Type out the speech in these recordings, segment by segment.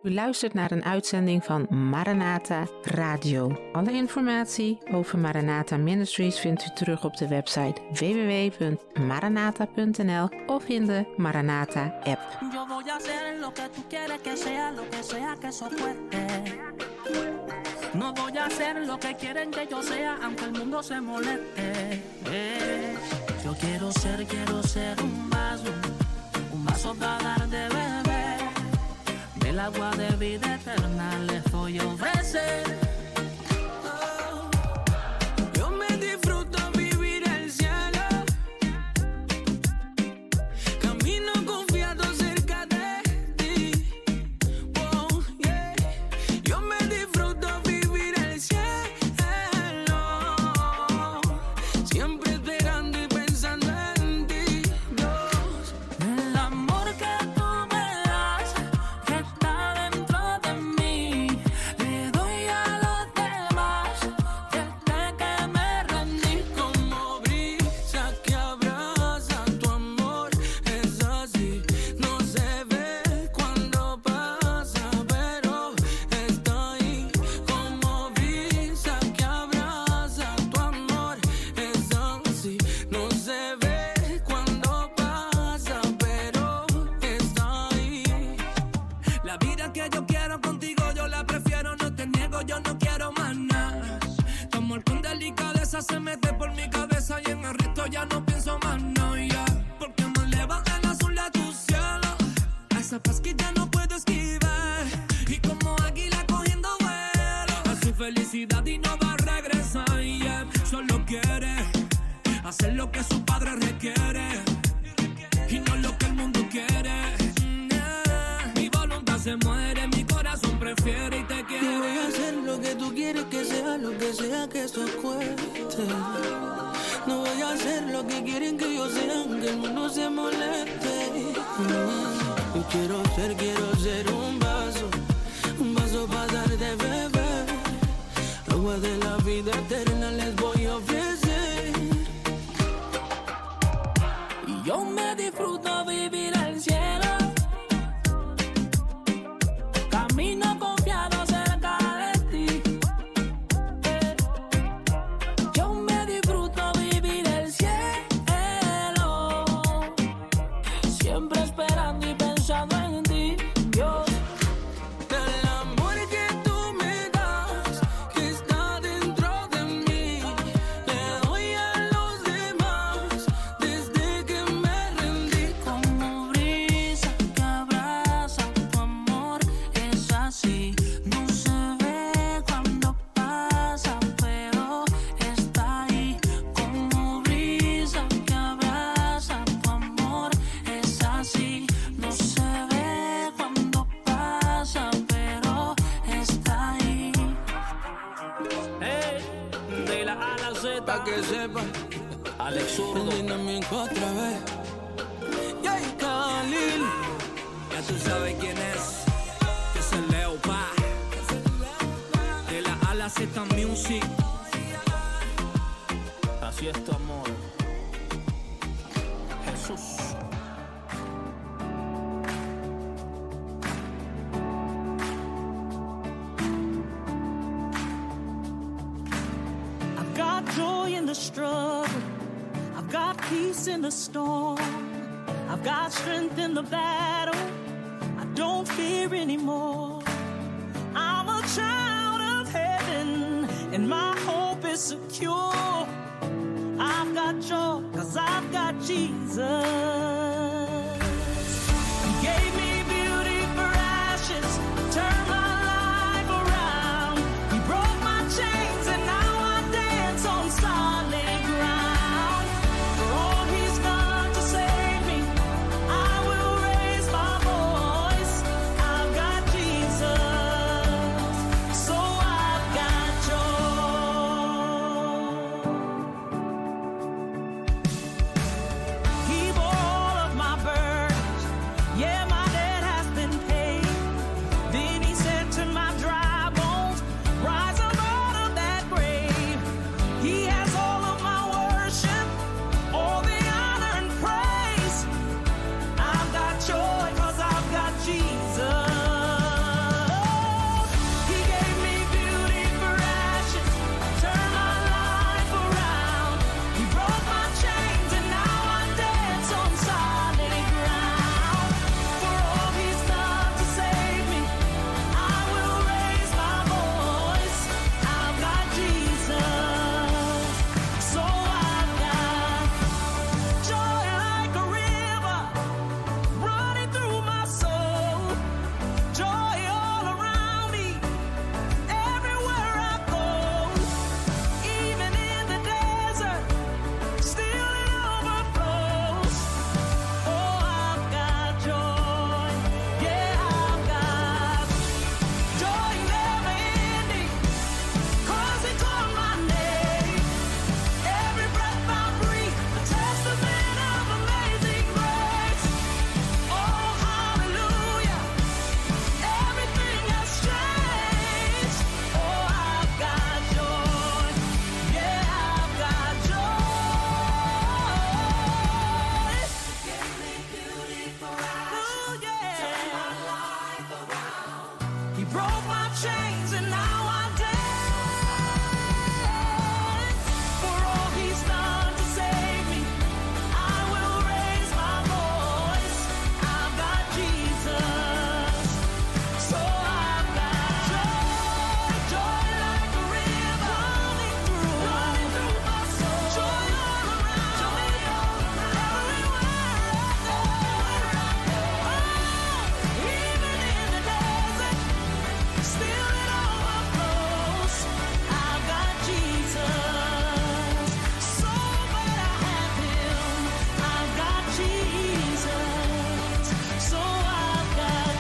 U luistert naar een uitzending van Maranatha Radio. Alle informatie over Maranatha Ministries vindt u terug op de website www.maranatha.nl of in de Maranatha app. Yo voy a hacer lo que tú quieres que sea que soy fuerte. No voy a hacer lo que quieren que yo sea, aunque el mundo se moleste. Yo quiero ser un vaso para dar de beber. Del agua de vida eterna les voy a ofrecer. Yo me disfruto vivir el cielo. Camino confiado cerca de ti. Oh, yeah. Yo me disfruto vivir el cielo. Siempre esperando y pensando en ti, Dios. El amor que tú me das, que está dentro de mí, le doy a los demás. Desde que me rendí, como brisa que abraza tu amor, es así. No se ve cuando pasa, pero está ahí. Como brisa que abraza tu amor, es así. No se ve cuando pasa, pero está ahí. La vida que yo quiero contigo, yo la prefiero, no te niego, yo no quiero más nada. Tu amor con delicadeza se mete por mi cabeza y en el resto ya no pienso más, no, ya. Porque me eleva el azul de tu cielo, a esa paz que ya no puedo esquivar. Y como águila cogiendo vuelo, a su felicidad y no va a regresar, yeah. Solo quiere hacer lo que su padre requiere y no lo que el mundo quiere. Mi voluntad se muere, mi corazón prefiere y te quiere. Yo voy a hacer lo que tú quieres que sea, lo que sea que esto cueste. No voy a hacer lo que quieren que yo sea, aunque el mundo se moleste. Yo quiero ser un vaso para dar de beber. Agua de la vida eterna les voy a ofrecer. Y yo me disfruto vivir el cielo. Camino confiado cerca de ti. Yo me disfruto vivir el cielo. Siempre esperando y pensando en ti, Dios. El amor que tú me das, que está dentro de mí, le doy a los demás desde que me rendí. Como brisa que abraza tu amor, es así. No se ve cuando pasa, pero está ahí. Como brisa que abraza tu amor, es así. No se ve cuando pasa, pero está ahí. Hey, de la A a la Z, Pa' que sepan, Alex Zurdo. el dinámico otra vez. Yay, Khalil. Ya tú sabes quién es. Que es el Leo Pa. De la A a la Z Music. Así es tu amor, Jesús. I've got joy in the struggle. I've got peace in the storm. I've got strength in the battle. I don't fear anymore. I'm a child of heaven, and my hope is secure. I've got joy, 'cause I've got Jesus. He gave me beauty for ashes, turned my life around. He broke my chains and now I dance on solid ground. For all he's done to save me, I will raise my voice. I've got Jesus, so I've got joy. He bore all He broke my chains and now I dance. For all he's done to save me, I will raise my voice. I've got Jesus, so I've got joy, joy like a river running through my soul. Joy all around, everywhere I go. Even in the desert, still it overflows. I've got Jesus, so glad I have Him. I've got Jesus, so I've got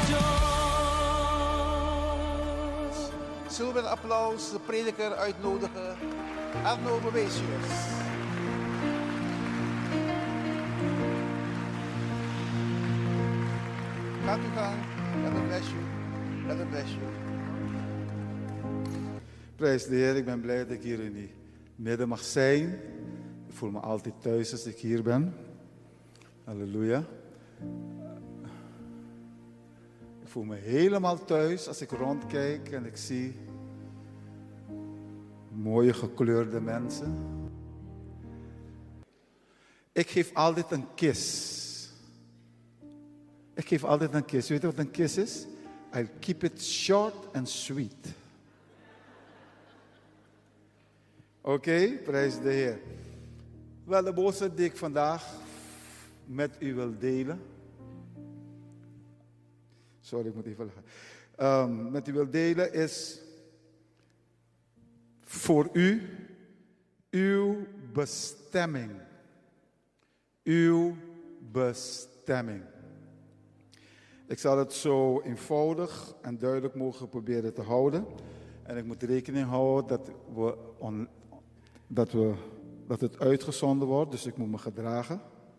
joy. Zullen we met een applaus de prediker uitnodigen? Arno Boetius. Gaat u gaan. God bless you. God bless you. Prijs de Heer, ik ben blij dat ik hier in die midden mag zijn. Ik voel me altijd thuis als ik hier ben. Halleluja. Ik voel me helemaal thuis als ik rondkijk en ik zie mooie gekleurde mensen. Ik geef altijd een kus. Ik geef altijd een kus. Weet je wat een kus is? I'll keep it short and sweet. Oké, prijs de Heer. Wel, de boodschap die ik vandaag met u wil delen. Sorry, ik moet even lachen. Met u wil delen is voor u uw bestemming. Uw bestemming. Ik zal het zo eenvoudig en duidelijk mogelijk proberen te houden. En ik moet rekening houden dat het uitgezonden wordt, dus ik moet me gedragen.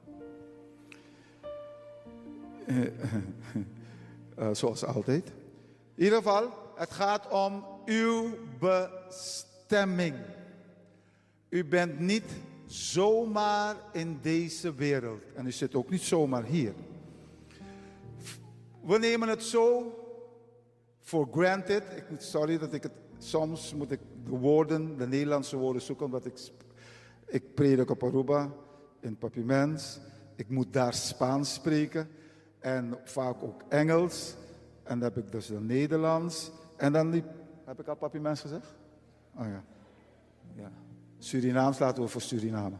Zoals altijd. In ieder geval, het gaat om uw bestemming. U bent niet zomaar in deze wereld. En u zit ook niet zomaar hier. We nemen het zo for granted. Sorry dat ik het... Soms moet ik de Nederlandse woorden zoeken, omdat ik predik op Aruba, in Papimens. Ik moet daar Spaans spreken. En vaak ook Engels. En dan heb ik dus dan Nederlands. En dan heb ik al Papimens gezegd? Oh ja. Ja. Surinaams laten we voor Suriname.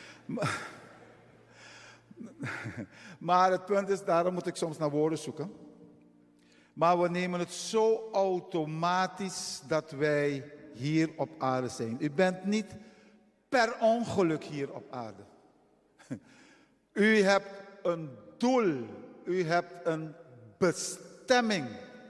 Maar het punt is, daarom moet ik soms naar woorden zoeken. Maar we nemen het zo automatisch dat wij hier op aarde zijn. U bent niet per ongeluk hier op aarde. U hebt een doel. U hebt een bestemming.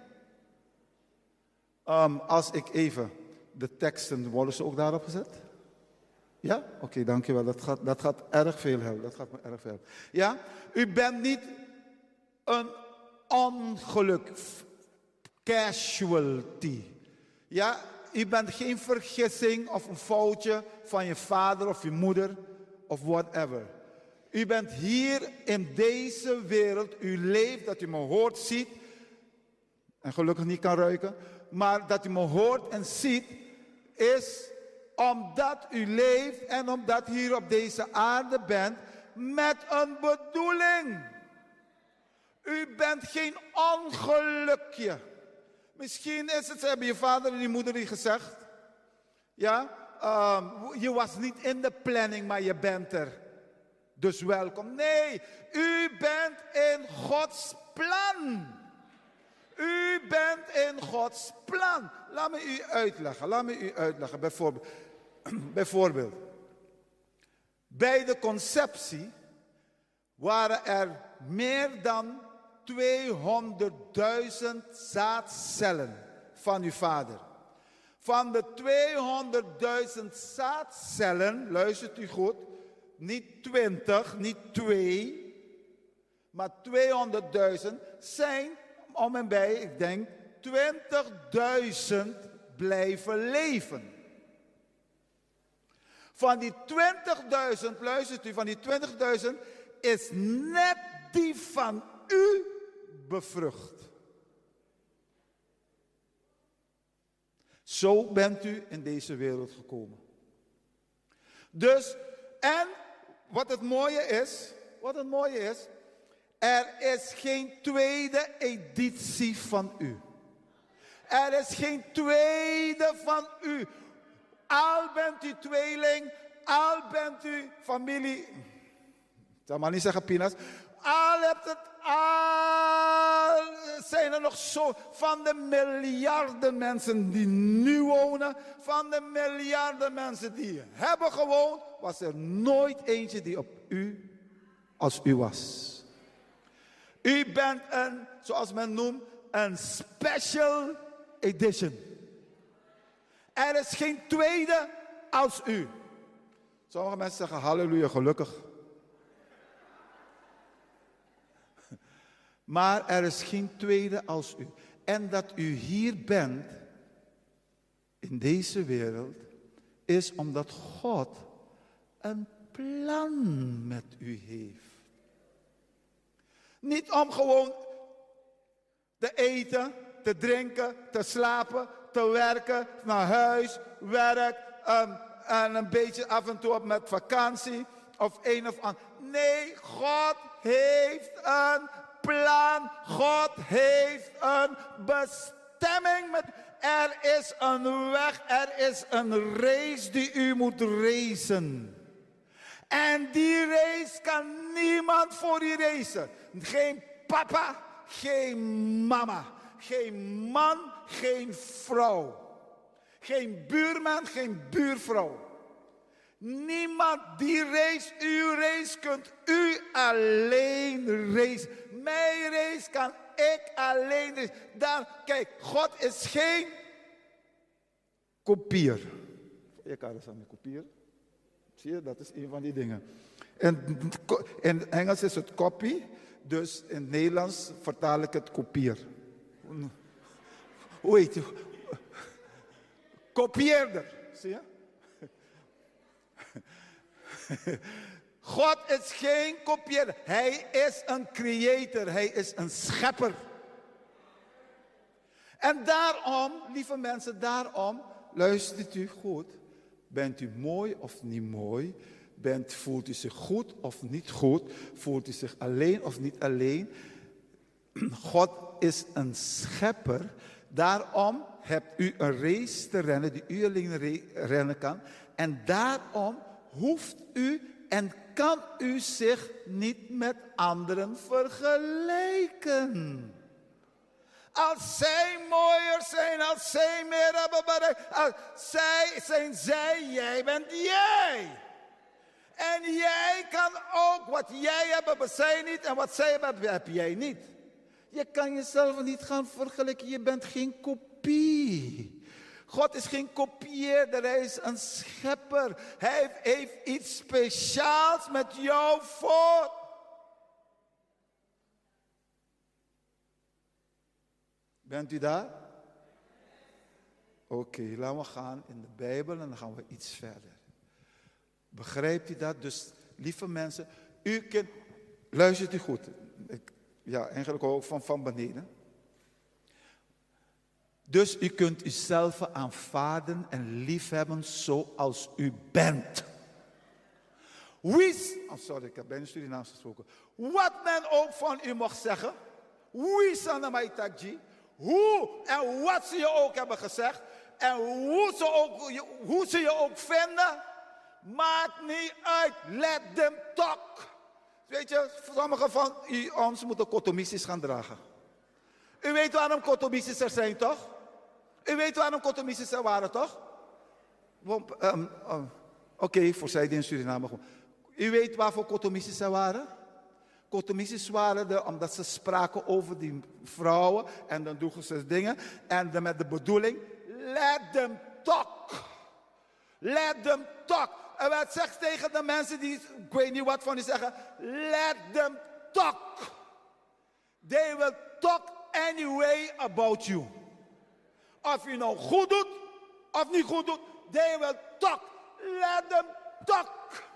Als ik even de teksten, worden ze ook daarop gezet? Ja? Oké, dankjewel. Dat gaat erg veel helpen. Dat gaat me erg veel helpen. Ja? U bent niet een ongeluk, casualty. Ja? U bent geen vergissing of een foutje van je vader of je moeder of whatever. U bent hier in deze wereld. U leeft, dat u me hoort, ziet. En gelukkig niet kan ruiken. Maar dat u me hoort en ziet, is omdat u leeft en omdat u hier op deze aarde bent met een bedoeling. U bent geen ongelukje. Misschien is het, hebben je vader en je moeder die gezegd. Ja, je was niet in de planning, maar je bent er. Dus welkom. Nee, u bent in Gods plan. U bent in Gods plan. Laat me u uitleggen. Bijvoorbeeld. Bij de conceptie waren er meer dan 200.000 zaadcellen van uw vader. Van de 200.000 zaadcellen, luistert u goed, niet 20, niet 2, maar 200.000 zijn om en bij, ik denk, 20.000 blijven leven. Van die 20.000, luistert u, van die 20.000 is net die van u bevrucht. Zo bent u in deze wereld gekomen. Dus, en wat het mooie is, er is geen tweede editie van u. Er is geen tweede van u. Al bent u tweeling, al bent u familie. Ik zal maar niet zeggen pinas. Al hebt het, al zijn er nog zo van de miljarden mensen die nu wonen, van de miljarden mensen die hebben gewoond, was er nooit eentje die op u als u was. U bent een, zoals men noemt, een special edition. Er is geen tweede als u. Sommige mensen zeggen halleluja, gelukkig. Maar er is geen tweede als u. En dat u hier bent, in deze wereld, is omdat God een plan met u heeft. Niet om gewoon te eten, te drinken, te slapen, te werken, naar huis, werk, en een beetje af en toe op met vakantie of een of ander. Nee, God heeft een plan. God heeft een bestemming. Er is een weg, er is een race die u moet racen. En die race kan niemand voor u racen. Geen papa, geen mama, geen man, geen vrouw. Geen buurman, geen buurvrouw. Niemand die race, uw race kunt u alleen racen. Mijn race kan ik alleen racen. Dan, kijk, God is geen kopier. Je kan het aan kopier. Zie je, dat is een van die dingen. En in Engels is het copy, dus in het Nederlands vertaal ik het kopier. Hoe heet je? Kopieerder, zie je? God is geen kopieerder. Hij is een creator. Hij is een schepper. En daarom, lieve mensen, daarom, luistert u goed. Bent u mooi of niet mooi? Voelt u zich goed of niet goed? Voelt u zich alleen of niet alleen? God is een schepper. Daarom hebt u een race te rennen die u alleen rennen kan. En daarom hoeft u en kan u zich niet met anderen vergelijken. Als zij mooier zijn, als zij meer hebben bereikt, jij bent jij. En jij kan ook, wat jij hebt, hebben zij niet. En wat zij hebben, heb jij niet. Je kan jezelf niet gaan vergelijken. Je bent geen kopie. God is geen kopieerder. Hij is een schepper. Hij heeft iets speciaals met jou voor. Bent u daar? Oké, laten we gaan in de Bijbel en dan gaan we iets verder. Begrijpt u dat? Dus, lieve mensen, u kunt, luistert u goed. Ja, eigenlijk ook van beneden. Dus u kunt uzelf aanvaarden en liefhebben zoals u bent. Sorry, ik heb bijna Surinaams gesproken. Wat men ook van u mag zeggen. Wie zijn mij takji? Hoe en wat ze je ook hebben gezegd. En hoe ze je ook vinden. Maakt niet uit. Let them talk. Weet je, sommigen van ons moeten kotomissies gaan dragen. U weet waarom kotomissies er zijn, toch? U weet waarom kotomissies er waren, toch? Oké, voor zij die in Suriname gewoon. U weet waarvoor kotomissies er waren? Kotomissies waren er omdat ze spraken over die vrouwen. En dan doen ze dingen. En met de bedoeling, let them talk. Let them talk. En wat zegt tegen de mensen die, ik weet niet wat van die zeggen. Let them talk. They will talk anyway about you. Of je nou goed doet, of niet goed doet. They will talk. Let them talk.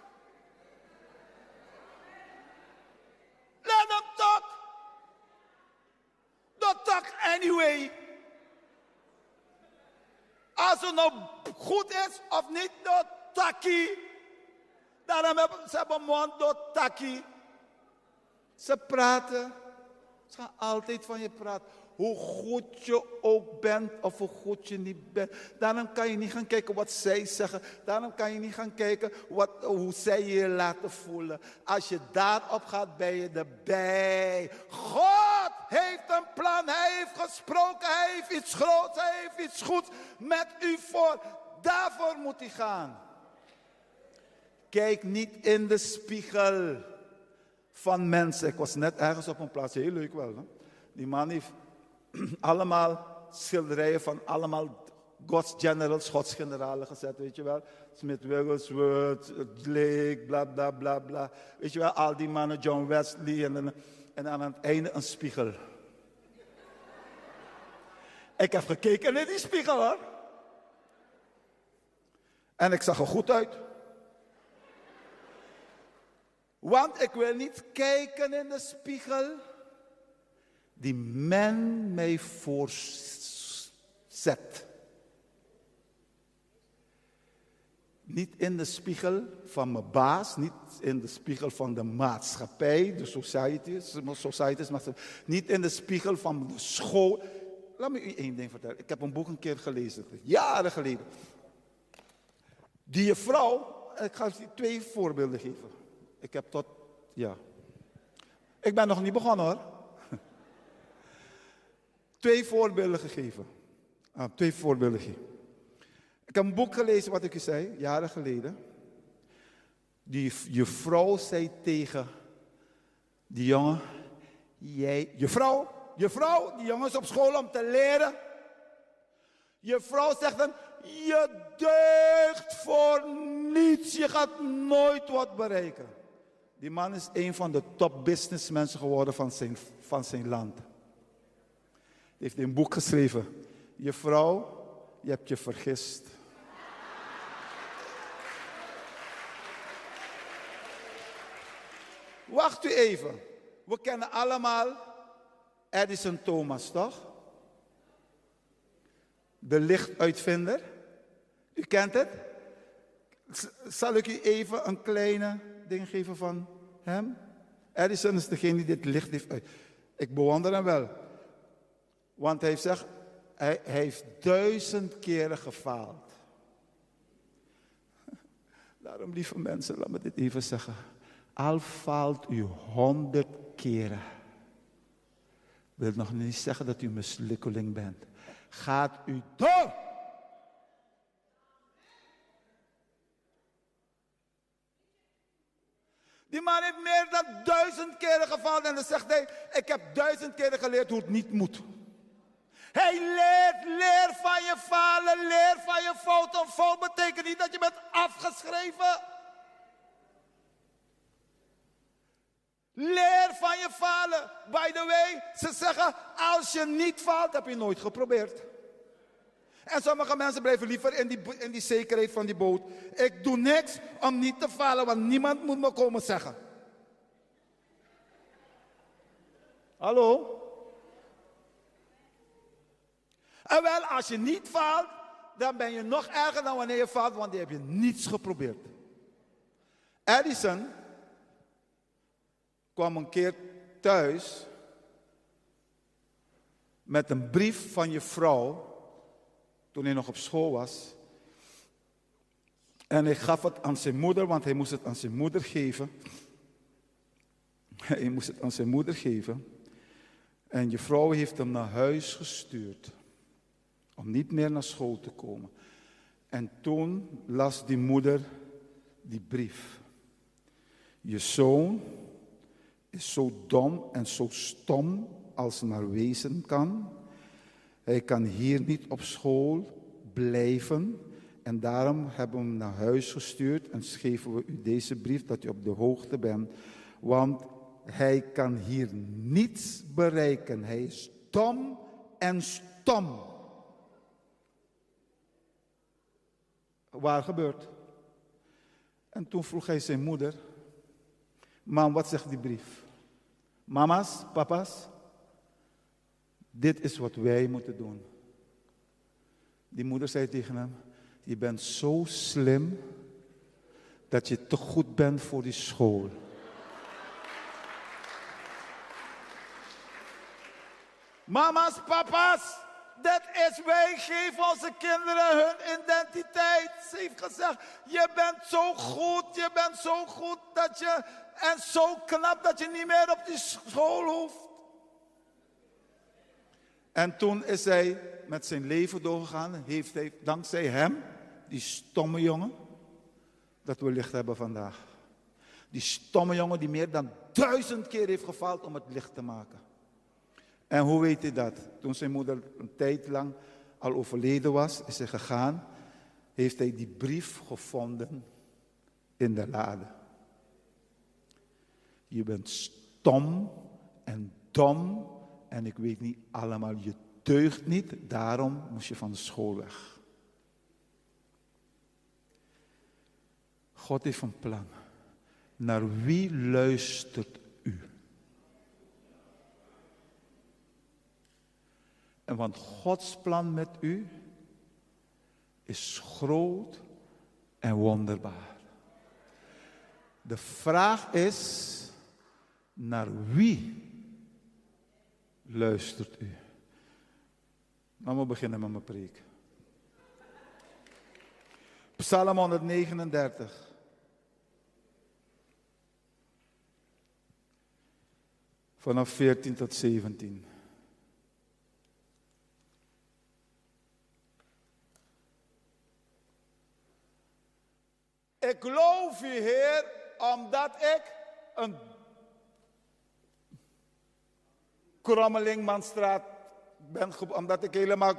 Let them talk. Don't talk anyway. Als het nou goed is of niet, door taki. Daarom hebben ze een mond door taki. Ze praten. Ze gaan altijd van je praten. Hoe goed je ook bent of hoe goed je niet bent. Daarom kan je niet gaan kijken wat zij zeggen. Daarom kan je niet gaan kijken hoe zij je laten voelen. Als je daarop gaat, ben je erbij. God heeft een plan. Hij heeft gesproken. Hij heeft iets groots. Hij heeft iets goeds met u voor. Daarvoor moet hij gaan. Kijk niet in de spiegel van mensen. Ik was net ergens op een plaats. Heel leuk wel. Hè? Die man heeft allemaal schilderijen van allemaal Gods generals, Gods generalen gezet, weet je wel. Smith Wigglesworth, Blake, bla bla bla bla. Weet je wel, al die mannen, John Wesley en aan het einde een spiegel. Ik heb gekeken in die spiegel hoor. En ik zag er goed uit. Want ik wil niet kijken in de spiegel die men mij voorzet. Niet in de spiegel van mijn baas, niet in de spiegel van de maatschappij, de societies, maar niet in de spiegel van de school. Laat me u één ding vertellen. Ik heb een boek een keer gelezen, jaren geleden. Die vrouw, ik ga je 2 voorbeelden geven. Ik heb ik ben nog niet begonnen hoor. 2 voorbeelden gegeven. 2 voorbeelden gegeven. Ik heb een boek gelezen wat ik u zei, jaren geleden. Je vrouw zei tegen die jongen, je vrouw, die jongen is op school om te leren. Je vrouw zegt dan, je deugt voor niets, je gaat nooit wat bereiken. Die man is een van de top businessmensen geworden van zijn land. Hij heeft een boek geschreven. Je vrouw, je hebt je vergist. Wacht u even. We kennen allemaal Edison Thomas, toch? De lichtuitvinder. U kent het? Zal ik u even een kleine ding geven van hem? Edison is degene die dit licht heeft uit. Ik bewonder hem wel. Want hij zegt, hij heeft 1000 keren gefaald. Daarom, lieve mensen, laat me dit even zeggen. Al faalt u 100 keren. Wil nog niet zeggen dat u een mislukkeling bent. Gaat u door. Die man heeft meer dan 1000 keren gefaald en dan zegt hij, ik heb 1000 keren geleerd hoe het niet moet. Hij leer van je falen, leer van je fouten. Een fout betekent niet dat je bent afgeschreven. Leer van je falen. By the way, ze zeggen, als je niet faalt, heb je nooit geprobeerd. En sommige mensen blijven liever in die zekerheid van die boot. Ik doe niks om niet te falen, want niemand moet me komen zeggen. Hallo? En wel, als je niet faalt, dan ben je nog erger dan wanneer je faalt, want dan heb je niets geprobeerd. Edison kwam een keer thuis met een brief van je vrouw, toen hij nog op school was. En hij gaf het aan zijn moeder, want hij moest het aan zijn moeder geven. Hij moest het aan zijn moeder geven. En je vrouw heeft hem naar huis gestuurd. Om niet meer naar school te komen. En toen las die moeder die brief. Je zoon is zo dom en zo stom als maar wezen kan. Hij kan hier niet op school blijven. En daarom hebben we hem naar huis gestuurd en geven we u deze brief dat u op de hoogte bent. Want hij kan hier niets bereiken. Hij is dom en stom. Waar gebeurt? En toen vroeg hij zijn moeder. Mam, wat zegt die brief? Mama's, papa's, dit is wat wij moeten doen. Die moeder zei tegen hem, je bent zo slim dat je te goed bent voor die school. Mama's, papa's, dat is, wij geven onze kinderen hun identiteit. Ze heeft gezegd, je bent zo goed dat je, en zo knap dat je niet meer op die school hoeft. En toen is hij met zijn leven doorgegaan, heeft hij dankzij hem, die stomme jongen, dat we licht hebben vandaag. Die stomme jongen die meer dan 1000 keer heeft gefaald om het licht te maken. En hoe weet hij dat? Toen zijn moeder een tijd lang al overleden was, is hij gegaan, heeft hij die brief gevonden in de lade. Je bent stom en dom en ik weet niet allemaal, je deugt niet, daarom moest je van de school weg. God heeft een plan. Naar wie luistert u? En want Gods plan met u is groot en wonderbaar. De vraag is, naar wie luistert u? Laten we beginnen met mijn preek. Psalm 139. Vanaf 14 tot 17. Ik loof u, Heer, omdat ik een krommelingmanstraat ben, omdat ik helemaal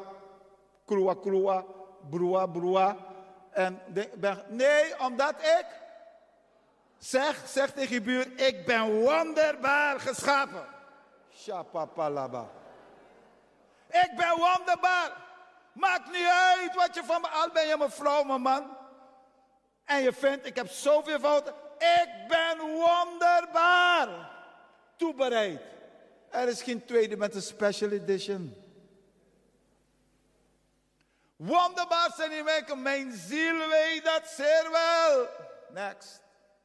broa. En nee, omdat ik, zeg tegen je buur, ik ben wonderbaar geschapen. Shapapalaba. Ik ben wonderbaar. Maakt niet uit wat je van me, al ben je mijn vrouw, mijn man. En je vindt, ik heb zoveel fouten. Ik ben wonderbaar. Toebereid. Er is geen tweede met een special edition. Wonderbaar zijn die werken. Mijn ziel weet dat zeer wel. Next.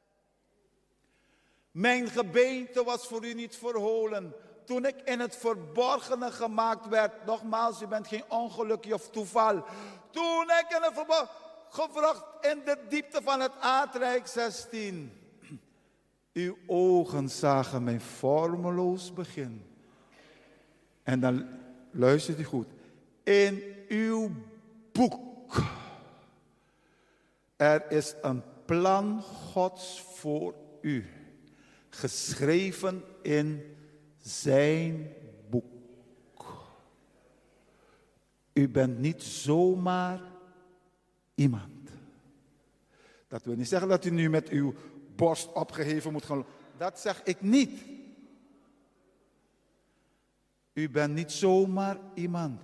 Mijn gebeente was voor u niet verholen. Toen ik in het verborgene gemaakt werd. Nogmaals, u bent geen ongelukje of toeval. Toen ik in het verborgene gevraagd in de diepte van het aardrijk 16. Uw ogen zagen mijn vormeloos begin. En dan luistert u goed. In uw boek. Er is een plan Gods voor u. Geschreven in zijn boek. U bent niet zomaar iemand. Dat wil niet zeggen dat u nu met uw borst opgeheven moet gaan. Dat zeg ik niet. U bent niet zomaar iemand.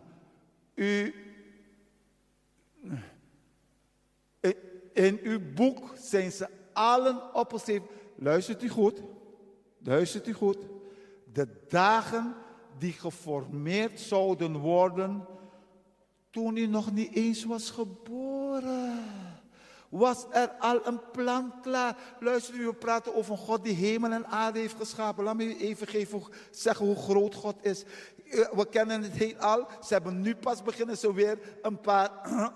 In uw boek zijn ze allen opgeschreven. Luistert u goed. Luistert u goed. De dagen die geformeerd zouden worden toen u nog niet eens was geboren. Was er al een plan klaar? Luister, we praten over een God die hemel en aarde heeft geschapen. Laat me u even zeggen hoe groot God is. We kennen het heelal. Ze hebben nu pas beginnen ze weer een paar...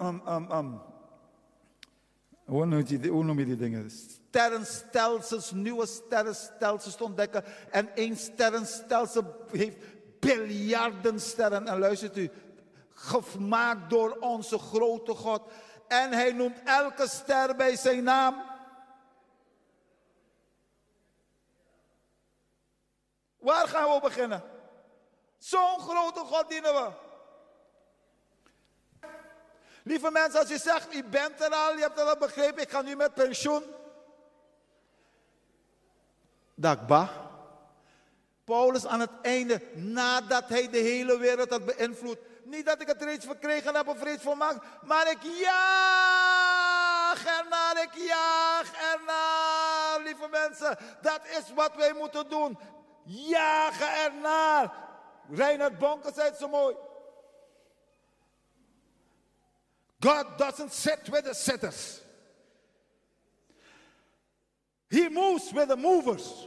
Hoe noem je die dingen? Sterrenstelsels, nieuwe sterrenstelsels te ontdekken. En één sterrenstelsel heeft biljarden sterren. En luistert u, gemaakt door onze grote God. En hij noemt elke ster bij zijn naam. Waar gaan we beginnen? Zo'n grote God dienen we. Lieve mensen, als je zegt, u bent er al, je hebt het al begrepen, ik ga nu met pensioen. Dakba. Paulus aan het einde, nadat hij de hele wereld had beïnvloed. Niet dat ik het reeds verkregen heb of reeds volmaakt, maar ik jaag ernaar, lieve mensen. Dat is wat wij moeten doen. Jagen ernaar. Reinhard Bonke zei het zo mooi. God doesn't sit with the sitters. He moves with the movers.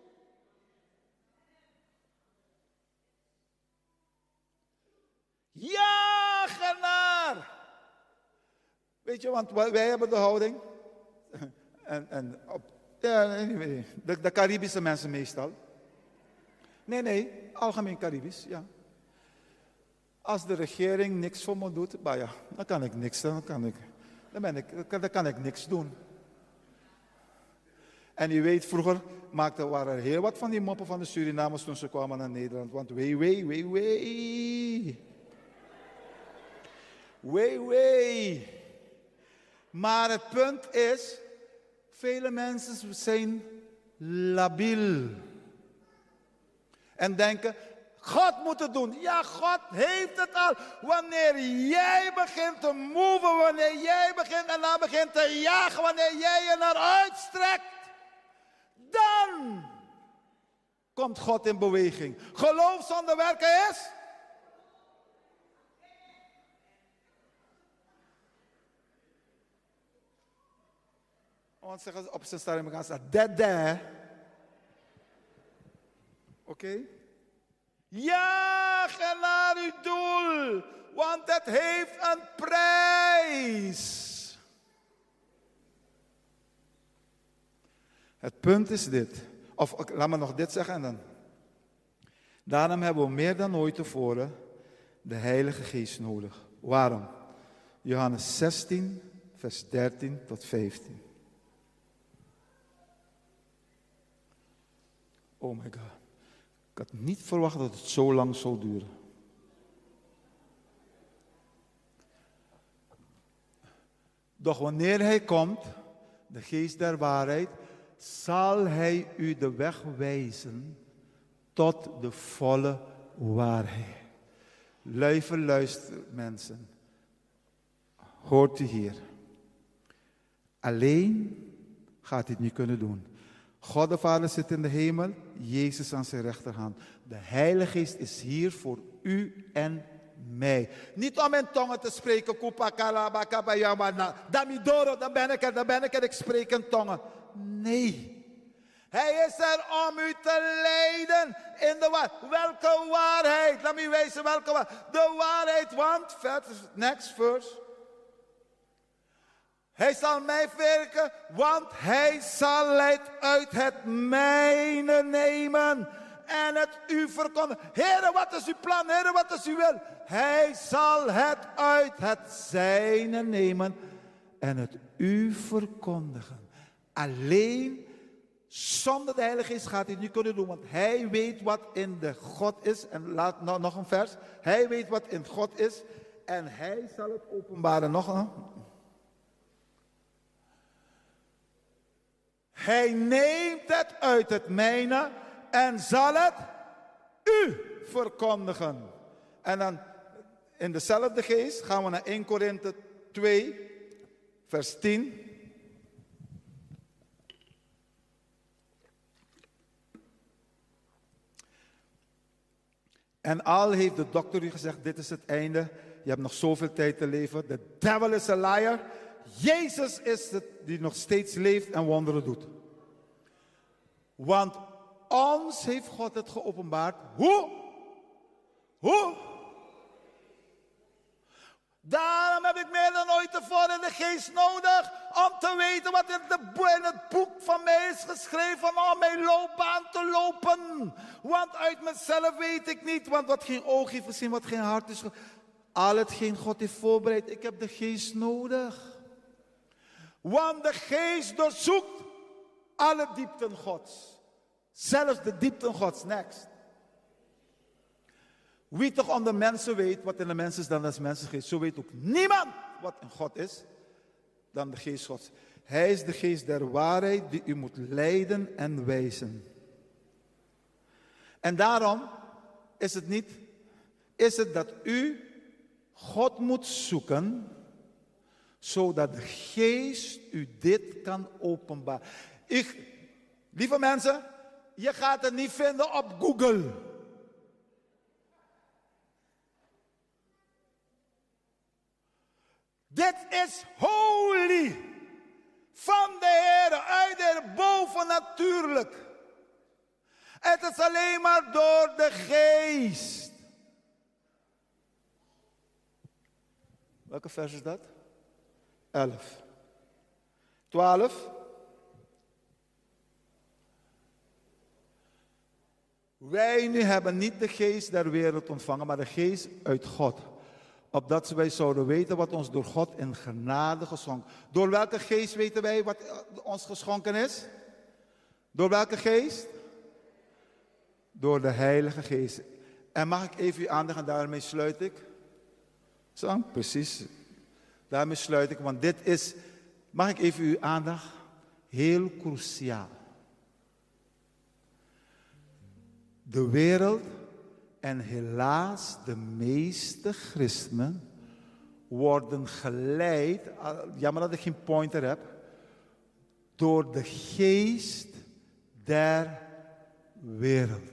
Ja, genaar. Weet je, want wij hebben de houding. De Caribische mensen meestal. Nee, algemeen Caribisch, ja. Als de regering niks voor me doet, bah ja, dan kan ik niks, dan kan ik niks doen. En u weet, vroeger waren er heel wat van die moppen van de Surinamers toen ze kwamen naar Nederland. Want wee. Maar het punt is, vele mensen zijn labiel. En denken, God moet het doen. Ja, God heeft het al. Wanneer jij begint te moven, wanneer jij begint en dan begint te jagen, wanneer jij je naar uitstrekt, dan komt God in beweging. Geloof zonder werken is? Want zeggen ze op zijn stadium gaan staan, dada. Oké? Jagen naar uw doel, want het heeft een prijs. Het punt is dit, of laat me nog dit zeggen en dan. Daarom hebben we meer dan ooit tevoren de Heilige Geest nodig. Waarom? Johannes 16, vers 13 tot 15. Oh my God. Ik had niet verwacht dat het zo lang zou duren. Doch wanneer hij komt, de geest der waarheid, zal hij u de weg wijzen tot de volle waarheid. Luister mensen. Hoort u hier. Alleen gaat hij het niet kunnen doen. God de Vader zit in de hemel, Jezus aan zijn rechterhand. De Heilige Geest is hier voor u en mij. Niet om in tongen te spreken, damidoro, dan ben ik er, ik spreek in tongen. Nee. Hij is er om u te leiden in de waarheid. Welke waarheid? Laat me wijzen welke waarheid. De waarheid, want, next verse. Hij zal mij werken, want hij zal het uit het mijne nemen en het u verkondigen. Heere, wat is uw plan? Heere, wat is uw wil? Hij zal het uit het zijne nemen en het u verkondigen. Alleen zonder de Heilige Geest gaat hij het niet kunnen doen, want hij weet wat in de God is. En laat nog een vers. Hij weet wat in God is en hij zal het openbaren. Nog een. Hij neemt het uit het mijne en zal het u verkondigen. En dan in dezelfde geest gaan we naar 1 Korinthe 2, vers 10. En al heeft de dokter u gezegd, dit is het einde. Je hebt nog zoveel tijd te leven. The devil is a liar. Jezus is het die nog steeds leeft en wonderen doet. Want ons heeft God het geopenbaard. Hoe? Daarom heb ik meer dan ooit tevoren de geest nodig. Om te weten wat in het boek van mij is geschreven. Om mijn loopbaan te lopen. Want uit mezelf weet ik niet. Want wat geen oog heeft gezien, wat geen hart is. Al hetgeen God heeft voorbereid. Ik heb de geest nodig. Want de geest doorzoekt alle diepten Gods. Zelfs de diepten Gods. Next. Wie toch om de mensen weet wat in de mensen is dan als mensengeest. Zo weet ook niemand wat in God is dan de geest Gods. Hij is de geest der waarheid die u moet leiden en wijzen. En daarom is het dat u God moet zoeken, zodat de geest u dit kan openbaren. Lieve mensen, je gaat het niet vinden op Google. Dit is holy. Van de Heer, uit de Heer, bovennatuurlijk. Het is alleen maar door de geest. Welke vers is dat? 11. 12. Wij nu hebben niet de geest der wereld ontvangen, maar de geest uit God. Opdat wij zouden weten wat ons door God in genade geschonken. Door welke geest weten wij wat ons geschonken is? Door welke geest? Door de Heilige Geest. En mag ik even uw aandacht, en daarmee sluit ik. Zo, precies. Daarmee sluit ik, want dit is, mag ik even uw aandacht, heel cruciaal. De wereld en helaas de meeste christenen worden geleid, jammer dat ik geen pointer heb, door de geest der wereld.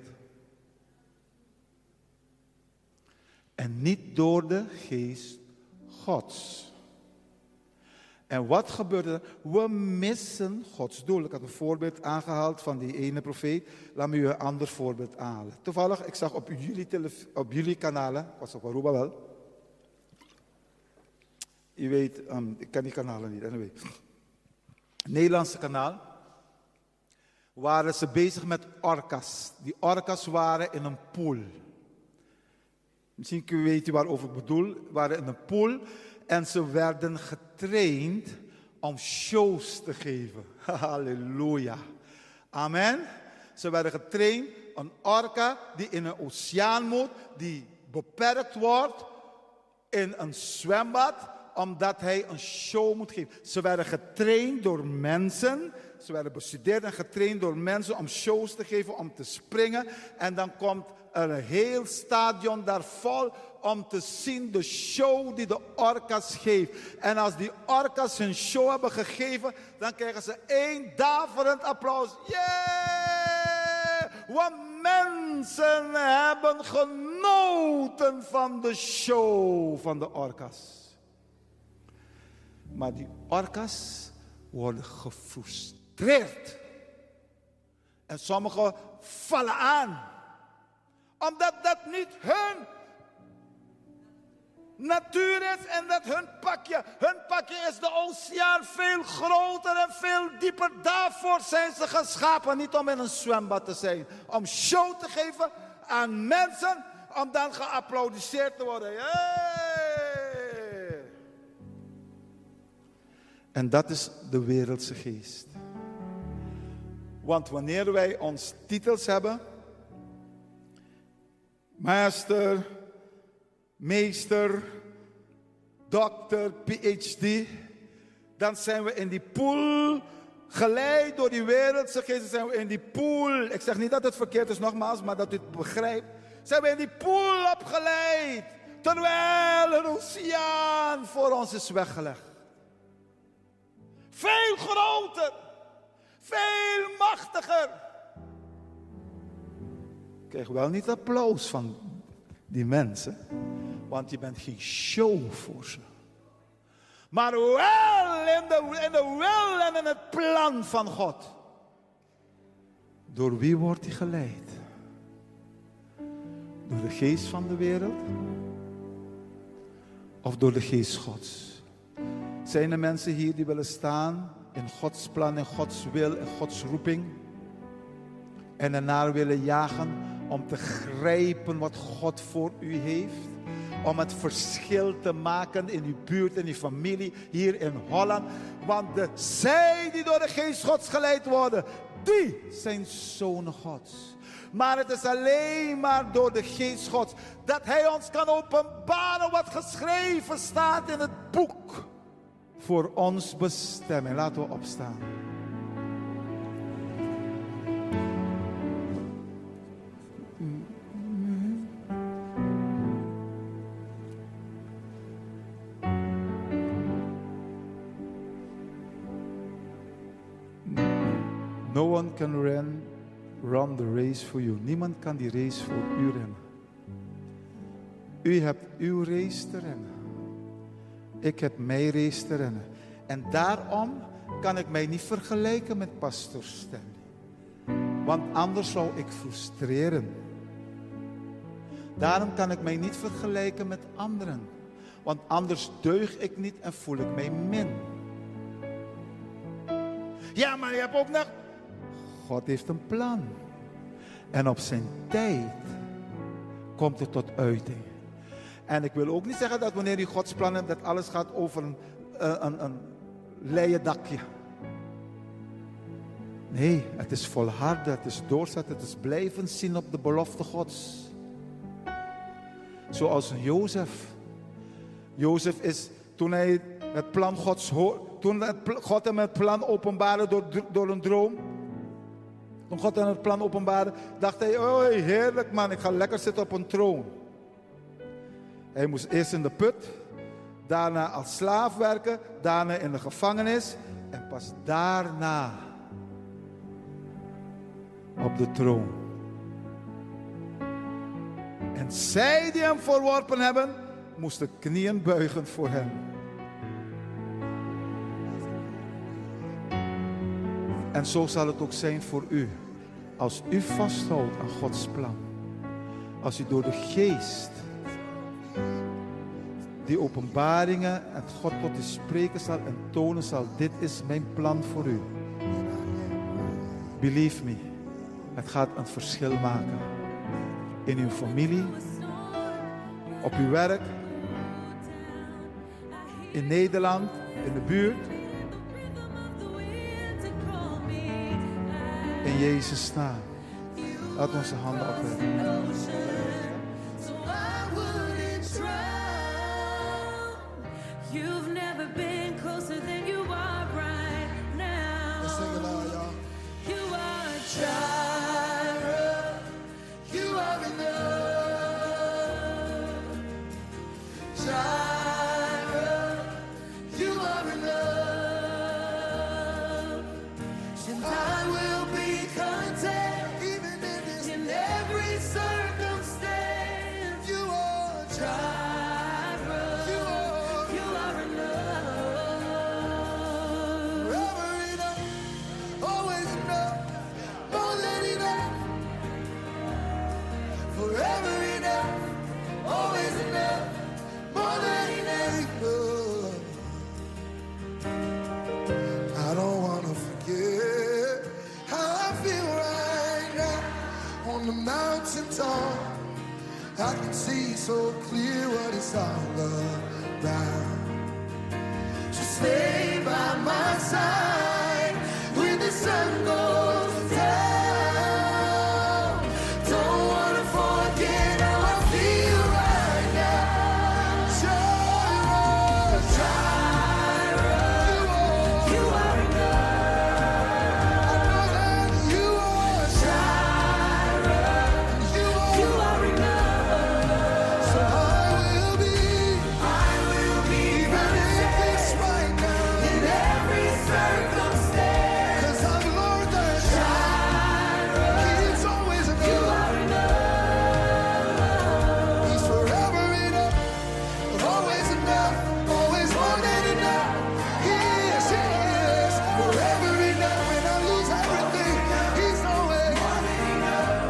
En niet door de geest Gods. En wat gebeurt er? We missen Gods doel. Ik had een voorbeeld aangehaald van die ene profeet. Laat me u een ander voorbeeld aanhalen. Toevallig, ik zag op jullie kanalen, ik was op Aruba wel. Je weet, ik ken die kanalen niet, anyway. Nederlandse kanaal. Waren ze bezig met orka's. Die orka's waren in een pool. Misschien weet u waarover ik bedoel. Waren in een pool. En ze werden getraind om shows te geven. Halleluja. Amen. Ze werden getraind. Een orka die in een oceaan moet. Die beperkt wordt in een zwembad. Omdat hij een show moet geven. Ze werden getraind door mensen. Ze werden bestudeerd en getraind door mensen om shows te geven. Om te springen. En dan komt een heel stadion daar vol om te zien de show die de orka's geven. En als die orka's hun show hebben gegeven, dan krijgen ze 1 daverend applaus. Yeah! Want mensen hebben genoten van de show van de orka's. Maar die orka's worden gefrustreerd. En sommigen vallen aan. Omdat dat niet hun natuur is en dat hun pakje is de oceaan veel groter en veel dieper. Daarvoor zijn ze geschapen, niet om in een zwembad te zijn. Om show te geven aan mensen, om dan geapplaudiseerd te worden. Hey! En dat is de wereldse geest. Want wanneer wij ons titels hebben, master, meester, dokter, PhD, dan zijn we in die pool geleid door die wereldse geest. Zijn we in die pool, ik zeg niet dat het verkeerd is nogmaals, maar dat u het begrijpt. Zijn we in die pool opgeleid, terwijl een oceaan voor ons is weggelegd. Veel groter, veel machtiger. Ik krijg wel niet applaus van die mensen, want je bent geen show voor ze. Maar wel in de wil en in het plan van God. Door wie wordt hij geleid? Door de geest van de wereld? Of door de geest Gods? Zijn er mensen hier die willen staan in Gods plan, in Gods wil, in Gods roeping? En ernaar willen jagen om te grijpen wat God voor u heeft? Om het verschil te maken in uw buurt, in uw familie, hier in Holland. Want zij die door de geest Gods geleid worden, die zijn zonen Gods. Maar het is alleen maar door de geest Gods dat Hij ons kan openbaren wat geschreven staat in het boek. Voor ons bestemming. Laten we opstaan. No one can run the race for you. Niemand kan die race voor u rennen. U hebt uw race te rennen. Ik heb mijn race te rennen. En daarom kan ik mij niet vergelijken met Pastor Stanley. Want anders zou ik frustreren. Daarom kan ik mij niet vergelijken met anderen. Want anders deug ik niet en voel ik mij min. Ja, maar je hebt ook nog... God heeft een plan. En op zijn tijd komt het tot uiting. En ik wil ook niet zeggen dat wanneer je Gods plan hebt, dat alles gaat over een leien dakje. Nee, het is volharden, het is doorzetten, het is blijven zien op de belofte Gods. Zoals Jozef. Jozef is, toen hij het plan Gods hoorde, toen God hem het plan openbaarde door een droom. Toen God hem het plan openbaarde, dacht hij, oh heerlijk man, ik ga lekker zitten op een troon. Hij moest eerst in de put, daarna als slaaf werken, daarna in de gevangenis en pas daarna op de troon. En zij die hem verworpen hebben, moesten knieën buigen voor hem. En zo zal het ook zijn voor u. Als u vasthoudt aan Gods plan. Als u door de geest die openbaringen en God tot u spreken zal en tonen zal. Dit is mijn plan voor u. Believe me. Het gaat een verschil maken. In uw familie. Op uw werk. In Nederland. In de buurt. In Jezus' naam. Laat onze handen opheffen. You've never been closer than you are right now. Let's sing it loud, y'all. You are Jireh. You are enough. Jireh. You are enough. And I will be content even in every circumstance. You are Jireh. Mountaintop, I can see so clear what it's all about. So stay by my side when the sun goes down. Don't wanna forget how I feel right now. Jireh, Jireh, you are enough. I know that you are Jireh, you are enough. so I will be even if it's right now. In every circumstance, 'Cause I've learned that He's always you enough. are enough. He's forever enough, always enough, always more than enough. He is forever enough. When I lose everything, He's always more than enough.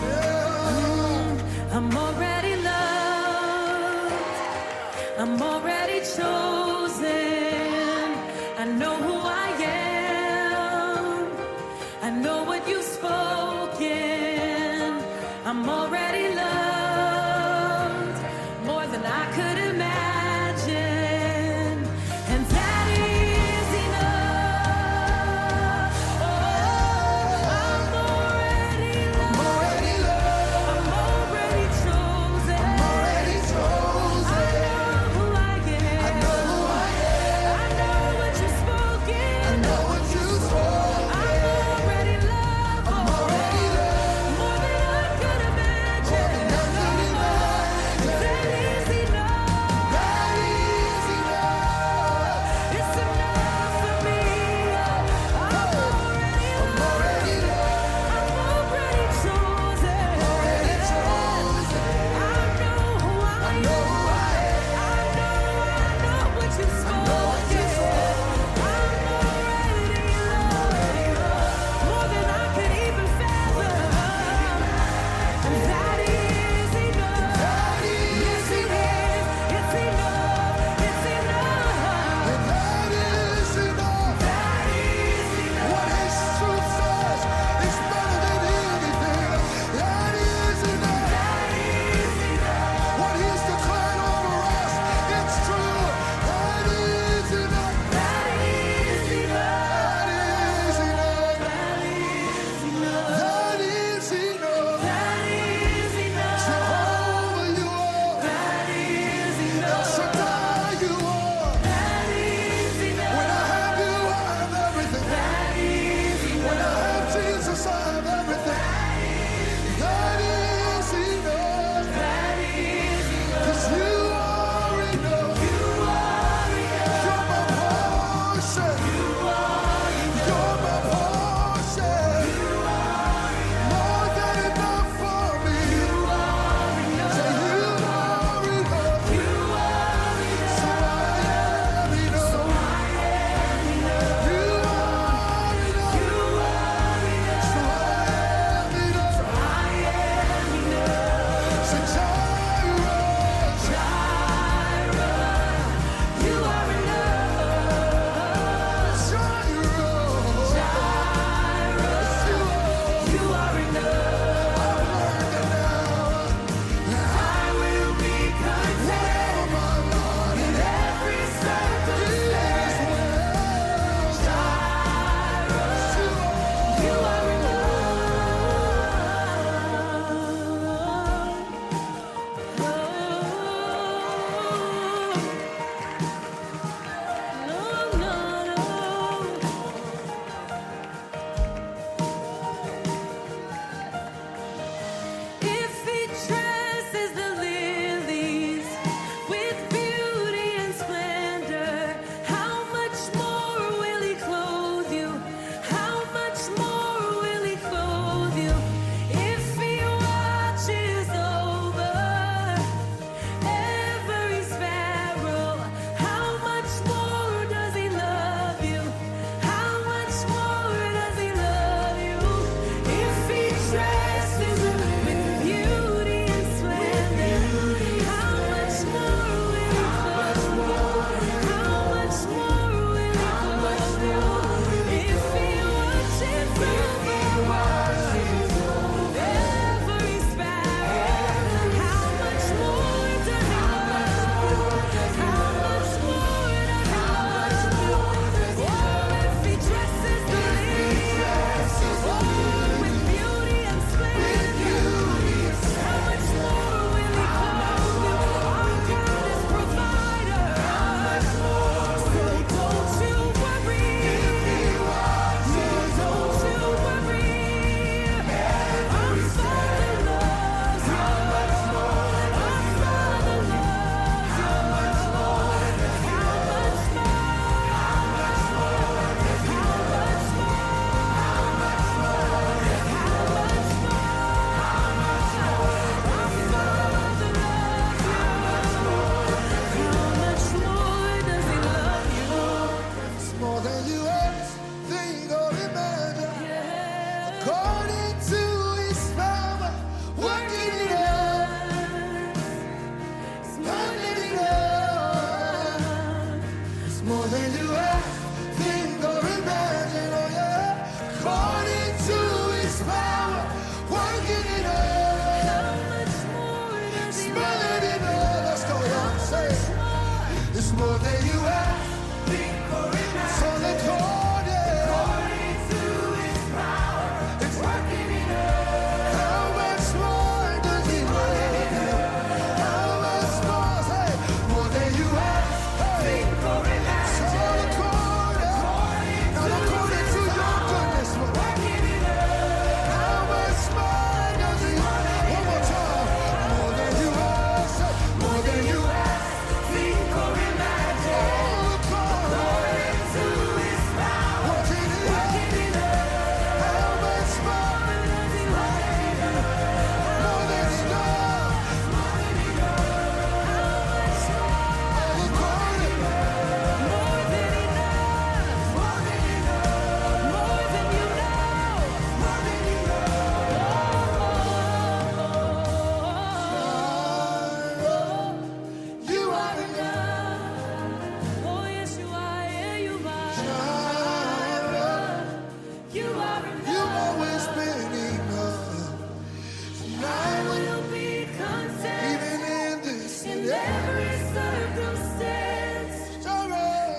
Yeah. I'm already loved. I'm already chosen. I know who I am. I know what you've spoken. I'm already loved more than I could imagine. And that is enough. Oh, I'm already loved. Already loved, I'm already chosen. already chosen. I know who I am. I know who I am. I know what you've spoken. I know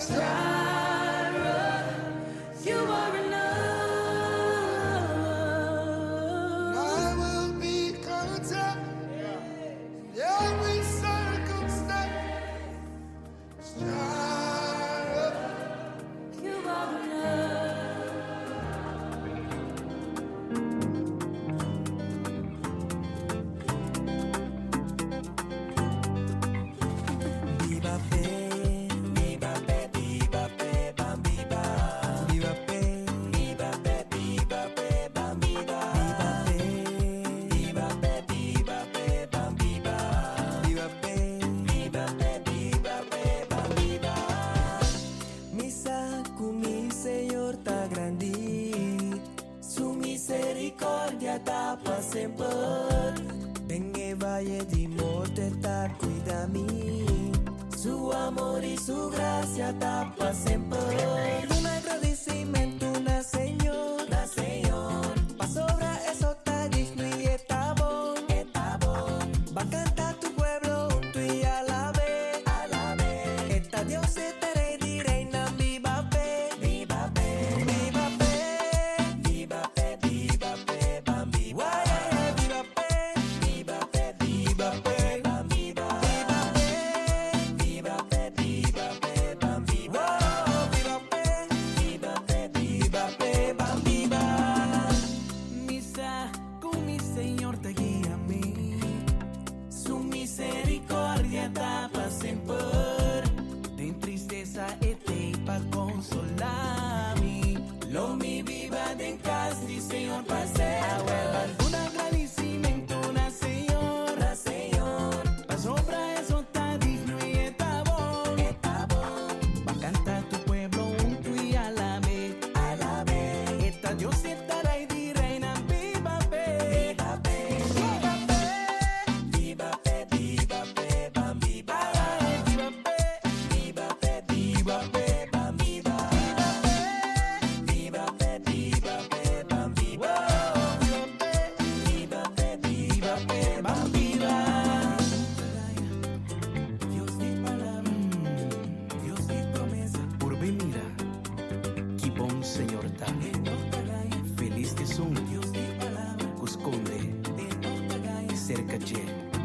Jireh, you are enough. I will be content in every circumstance. Jireh, You are enough. Misa con mi Señor ta grandi, su misericordia ta pa sempre. En el valle di morte ta cuida mi, su amor y su gracia ta pa sempre. Un agradecimiento na Señor, pa sobra eso ta digno y está bon. Va a cantar tu pueblo junto y alabe. Esta Dios te rey reina viva pe, viva pe, viva pe, viva pe, viva pe, bam viva, viva pe, viva pe, viva pe, bam viva, viva pe, viva pe, bam viva, viva pe, viva pe, viva pe, bam viva. Misa con mi Señor te guía a mí, Su misericordia ta pa sempre. en tristeza este pa consolarme. Lo mi viva en casa di Señor pa sempre. Un agradecimiento na Señor, pa sobra eso ta digno y está bon. Va a cantar tu pueblo junto y alabe. Esta Dios estará y di reina viva pe, viva pe, Viva pe, viva pe, bam viva. viva pe, Viva pe, viva pe, bam viva. Viva pe, viva pe, bam viva. Viva pe, viva pe, bam viva. Dios di palabra, Dios di promesa. Urbe mira, que bom Señor ta. Feliz que son, Dios di palabra, cusconde, cerca de.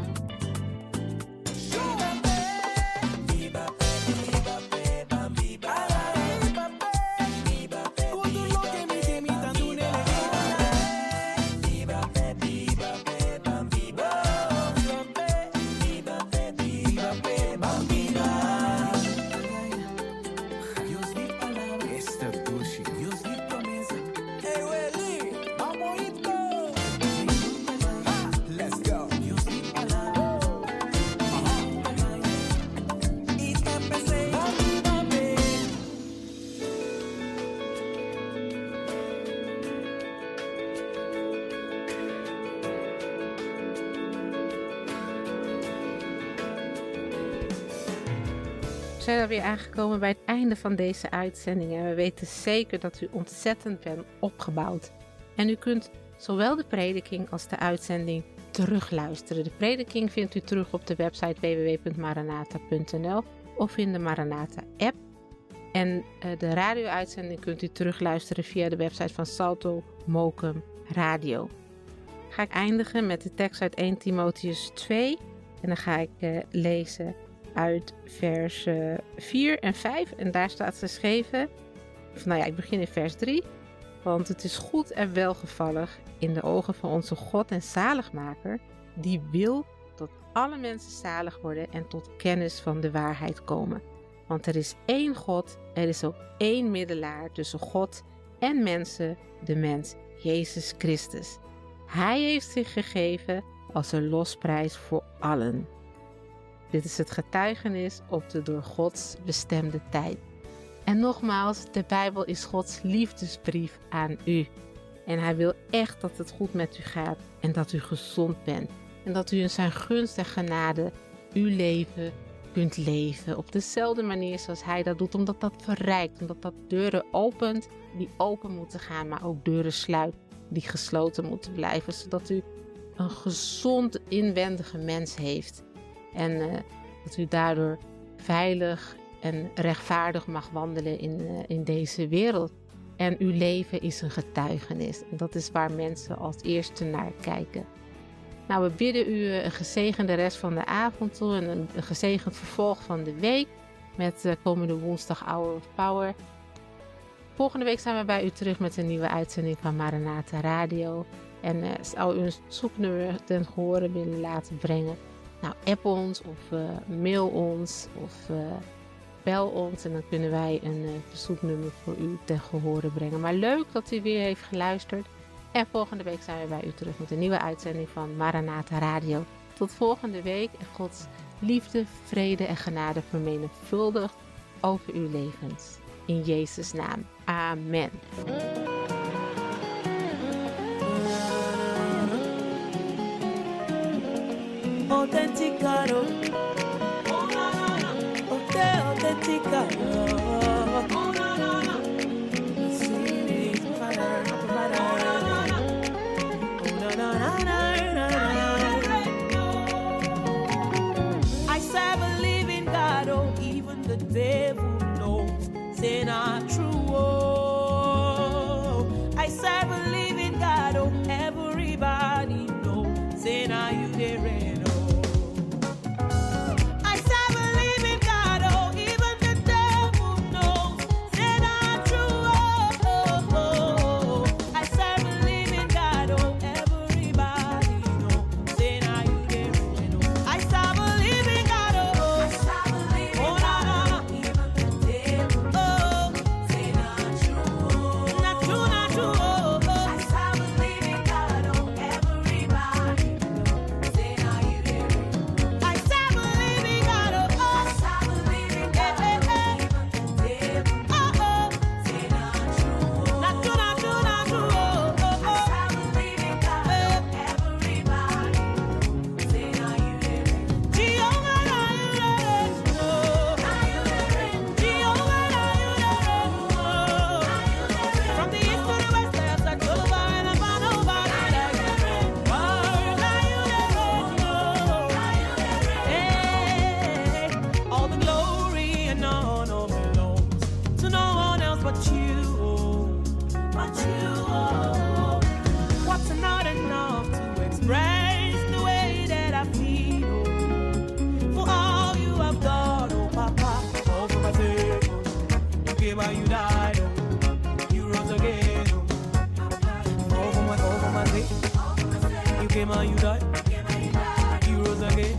Viva pe, viva pe, bam viva. Viva pe, Todo lo que me temitan tu viva pe, viva pe, bam viva. Viva pe, viva pe, bam viva. Dios di palabra, esta dulce, Dios di promesa. Hey, Welly, Vamos Ito. let's go. Dios di palabra. Y te empecé. We zijn alweer aangekomen bij het einde van deze uitzending en we weten zeker dat u ontzettend bent opgebouwd. En u kunt zowel de prediking als de uitzending terugluisteren. De prediking vindt u terug op de website www.maranatha.nl of in de Maranatha app. En de radio-uitzending kunt u terugluisteren via de website van Salto Mokum Radio. Ga ik eindigen met de tekst uit 1 Timotheus 2 en dan ga ik lezen uit vers 4 en 5 en daar staat geschreven, ik begin in vers 3, want het is goed en welgevallig in de ogen van onze God en zaligmaker, die wil dat alle mensen zalig worden en tot kennis van de waarheid komen. Want er is één God, er is ook één middelaar tussen God en mensen, de mens Jezus Christus. Hij heeft zich gegeven als een losprijs voor allen. Dit is het getuigenis op de door Gods bestemde tijd. En nogmaals, de Bijbel is Gods liefdesbrief aan u. En hij wil echt dat het goed met u gaat en dat u gezond bent. En dat u in zijn gunst en genade uw leven kunt leven op dezelfde manier zoals hij dat doet. Omdat dat verrijkt, omdat dat deuren opent die open moeten gaan, maar ook deuren sluit die gesloten moeten blijven. Zodat u een gezond inwendige mens heeft. En dat u daardoor veilig en rechtvaardig mag wandelen in deze wereld. En uw leven is een getuigenis. En dat is waar mensen als eerste naar kijken. Nou, we bidden u een gezegende rest van de avond toe en een gezegend vervolg van de week met komende woensdag Hour of Power. Volgende week zijn we bij u terug met een nieuwe uitzending van Maranatha Radio. En zou u een zoeknummer ten gehore willen laten brengen? Nou, app ons of mail ons of bel ons en dan kunnen wij een verzoeknummer voor u ten gehore brengen. Maar leuk dat u weer heeft geluisterd. En volgende week zijn we bij u terug met een nieuwe uitzending van Maranatha Radio. Tot volgende week en Gods liefde, vrede en genade vermenigvuldigd over uw levens. In Jezus' naam. Amen. Autenticado, autenticado. I serve a living God, oh, even the devil knows they're not true. Oh, I serve a living God, oh, everybody knows they're not you there. You died, you rose again.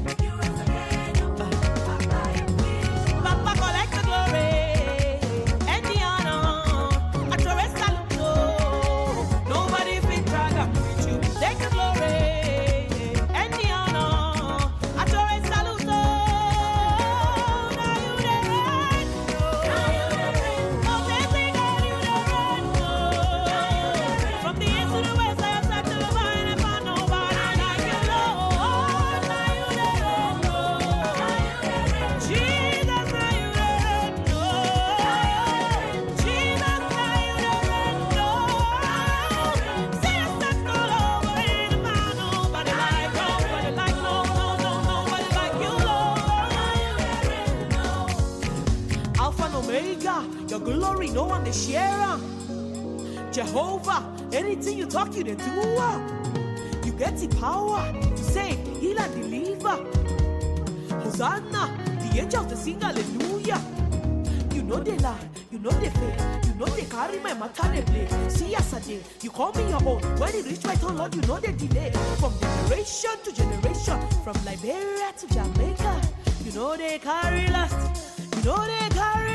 Papa collect the glory and the honor. I throw a salute. Nobody fit drag up with you. Take the glory and the honor. I throw a salute. Now you the reign. Oh, they say that you the reign. From the east to the west, I have to the vine and find nobody. Your glory, no one to share. Jehovah, anything you talk, you to do. You get the power to save, heal and deliver. Hosanna, the angels to sing hallelujah. You know they lie, you know they fail, you know they carry my matter they play. See yesterday, you call me your own. When it reach my turn, Lord, you know they delay. From generation to generation, from Liberia to Jamaica, you know they carry lust, you know they carry